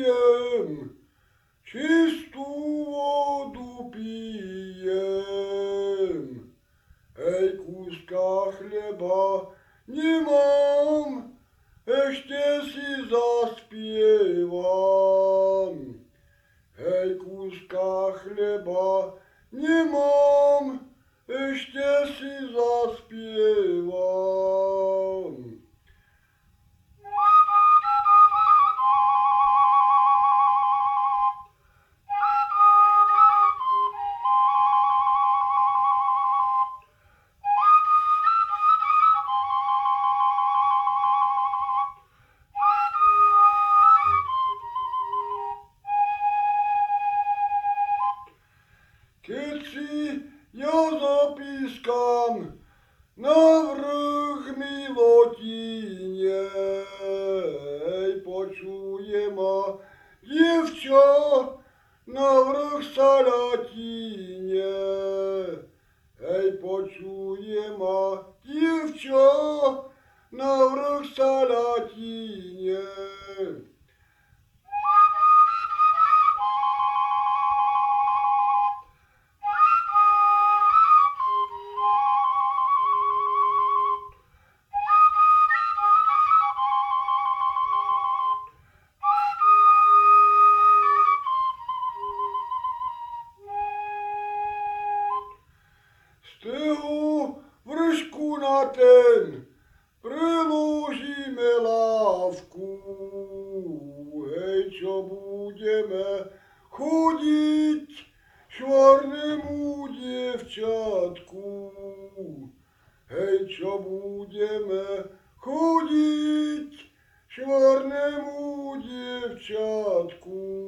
pijem, čistú vodu pijem. Hej, kúska chleba nemám, ešte si zaspievam. Hej, kúska chleba nemám, ešte si zaspievam. Keď si ja zapískam na vrch milotine, počuje ma dievča na vrch salatine. Počuje ma dievča na vrch salatine. Z toho vršku na ten preložíme lávku, čo budeme chodiť švarnému dievčatku. Čo budeme chodiť švarnému dievčatku.